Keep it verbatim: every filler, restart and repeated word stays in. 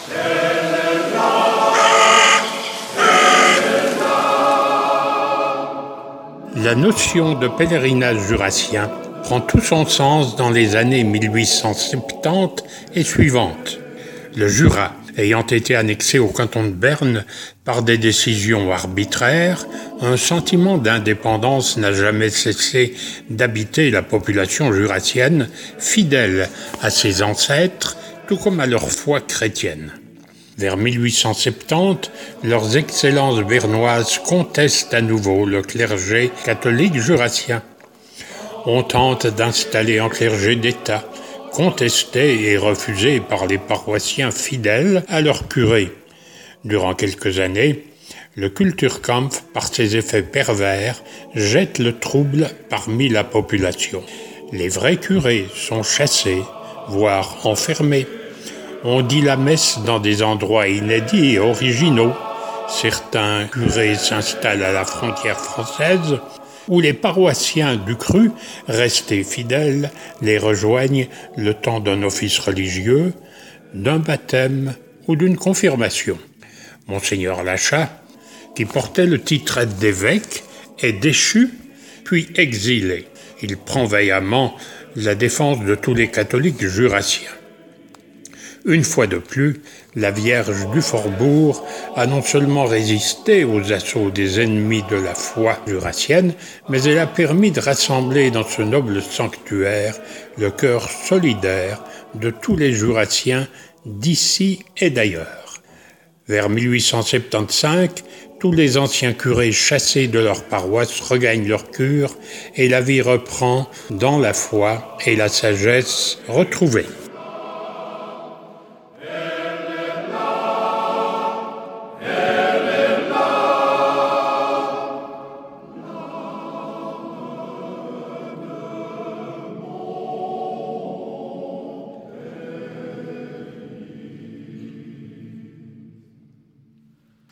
La notion de pèlerinage jurassien prend tout son sens dans les années mille huit cent soixante-dix et suivantes. Le Jura ayant été annexé au canton de Berne par des décisions arbitraires, un sentiment d'indépendance n'a jamais cessé d'habiter la population jurassienne, fidèle à ses ancêtres, tout comme à leur foi chrétienne. Vers mille huit cent soixante-dix, leurs excellences bernoises contestent à nouveau le clergé catholique jurassien. On tente d'installer un clergé d'État, contesté et refusé par les paroissiens fidèles à leur curé. Durant quelques années, le Kulturkampf, par ses effets pervers, jette le trouble parmi la population. Les vrais curés sont chassés, voire enfermés. On dit la messe dans des endroits inédits et originaux. Certains curés s'installent à la frontière française, où les paroissiens du cru, restés fidèles, les rejoignent le temps d'un office religieux, d'un baptême ou d'une confirmation. Monseigneur Lachat, qui portait le titre d'évêque, est déchu, puis exilé. Il prend vaillamment la défense de tous les catholiques jurassiens. Une fois de plus, la Vierge du Forbourg a non seulement résisté aux assauts des ennemis de la foi jurassienne, mais elle a permis de rassembler dans ce noble sanctuaire le cœur solidaire de tous les jurassiens d'ici et d'ailleurs. Vers mille huit cent soixante-quinze, tous les anciens curés chassés de leur paroisse regagnent leur cure et la vie reprend dans la foi et la sagesse retrouvée.